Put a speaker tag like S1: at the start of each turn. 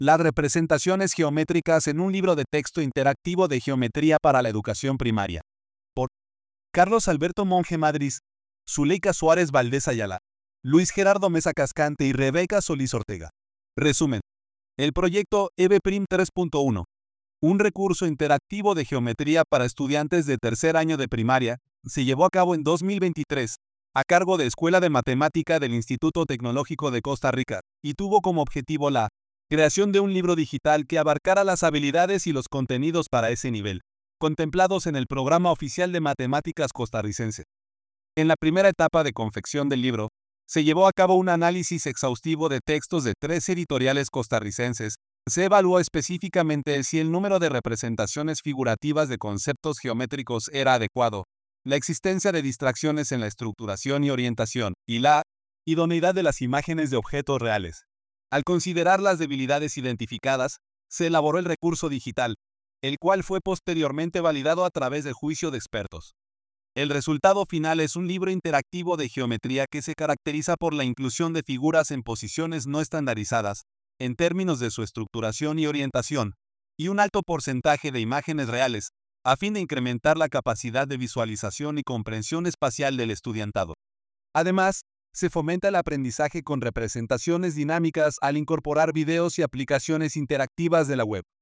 S1: Las representaciones geométricas en un libro de texto interactivo de geometría para la educación primaria. Por Carlos Alberto Monge Madriz, Zuleika Suárez Valdés Ayala, Luis Gerardo Mesa Cascante y Rebeca Solís Ortega. Resumen. El proyecto EBPRIM 3.1, un recurso interactivo de geometría para estudiantes de tercer año de primaria, se llevó a cabo en 2023, a cargo de Escuela de Matemática del Instituto Tecnológico de Costa Rica, y tuvo como objetivo la creación de un libro digital que abarcara las habilidades y los contenidos para ese nivel, contemplados en el Programa Oficial de Matemáticas Costarricense. En la primera etapa de confección del libro, se llevó a cabo un análisis exhaustivo de textos de 3 editoriales costarricenses. Se evaluó específicamente si el número de representaciones figurativas de conceptos geométricos era adecuado, la existencia de distracciones en la estructuración y orientación, y la idoneidad de las imágenes de objetos reales. Al considerar las debilidades identificadas, se elaboró el recurso digital, el cual fue posteriormente validado a través de juicio de expertos. El resultado final es un libro interactivo de geometría que se caracteriza por la inclusión de figuras en posiciones no estandarizadas, en términos de su estructuración y orientación, y un alto porcentaje de imágenes reales, a fin de incrementar la capacidad de visualización y comprensión espacial del estudiantado. Además, se fomenta el aprendizaje con representaciones dinámicas al incorporar videos y aplicaciones interactivas de la web.